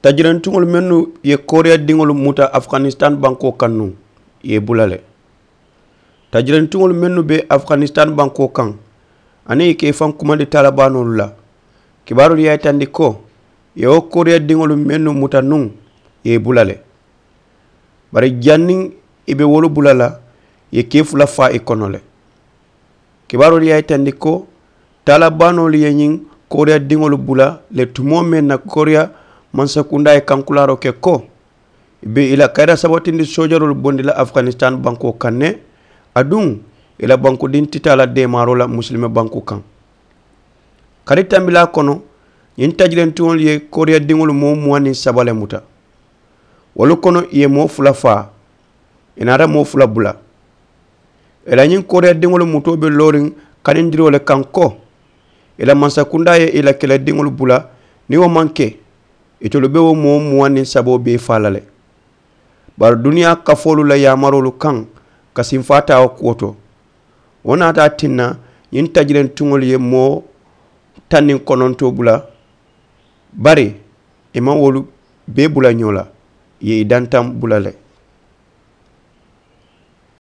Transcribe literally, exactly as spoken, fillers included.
tajirantungol mennu ye korea dingol muta Afghanistan banko kannu ye bulale tajirantungol mennu be Afghanistan banko kan ani ke fan kuma de talibanul la kibaru ya tandiko ye o korea dingol mennu muta nun ye bulale bari janning ibe wolu bulala ye kefula fa ekonole kibaru ya tandiko talibanul ye nyin korea dingol bula le tumo men na korea mansakunda e kankularo ke ko be ila kaida sabotindi sojarul bondi la Afghanistan banko kanne adun ila banko din titala de marola muslime banko kan kari tambila kono yin tajirentol ye korea dingol mo muani sabale muta wolu kono ye mo fula fa inara mo fula bula ila yin korea dingol muto be lorin kanindiro le kanko ila mansakunda ye ila kala dingol bula ni o manke itolu be wo mo muani sabo be falale bar dunia kafolu la yamarolu kan kasim fata o koto wona ta tinna yin tajiren tungol ye mo tanin kononto bula bari e ma wolu be bula nyola ye idantam bulale